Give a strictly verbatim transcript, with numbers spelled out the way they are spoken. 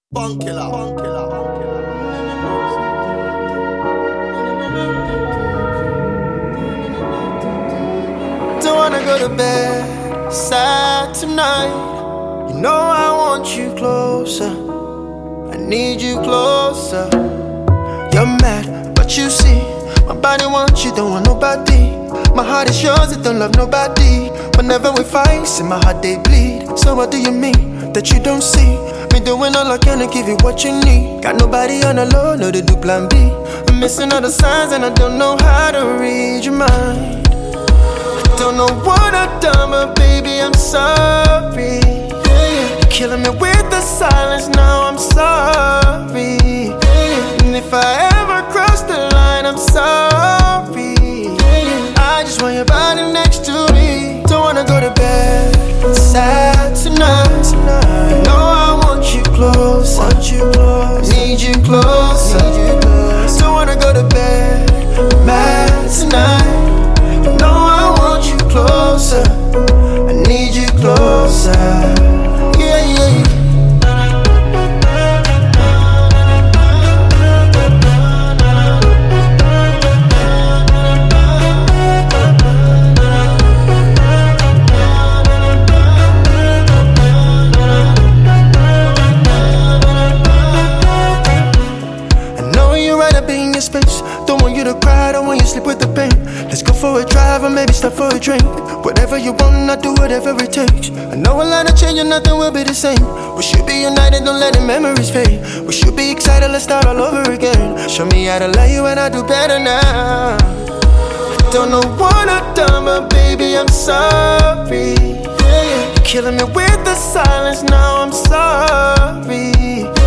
Bunk killer, bunk killer, bunk killer. Don't wanna go to bed sad tonight. You know I want you closer. I need you closer. You're mad, but you see, my body wants you, don't want nobody. My heart is yours, it don't love nobody. Whenever we fight, see my heart they bleed. So what do you mean that you don't see? Me doing all I can to give you what you need. Got nobody on the low, no they do plan B. I'm missing all the signs and I don't know how to read your mind. I don't know what I've done, but baby I'm sorry. You're killing me with the silence, now I'm sorry. And if I ever cross the line, I'm sorry. I just want your body next to me. Don't wanna go to bed sad tonight. You know I want you close, want you close. I need you closer. Don't wanna go to bed mad tonight. You know I want you closer. I need you closer. Yeah, yeah. Space. Don't want you to cry, don't want you to sleep with the pain. Let's go for a drive or maybe stop for a drink. Whatever you want, I'll do whatever it takes. I know a lot of change and nothing will be the same. We should be united, don't let the memories fade. We should be excited, let's start all over again. Show me how to love you and I'll do better now. I don't know what I've done, but baby I'm sorry. You're killing me with the silence, now I'm sorry.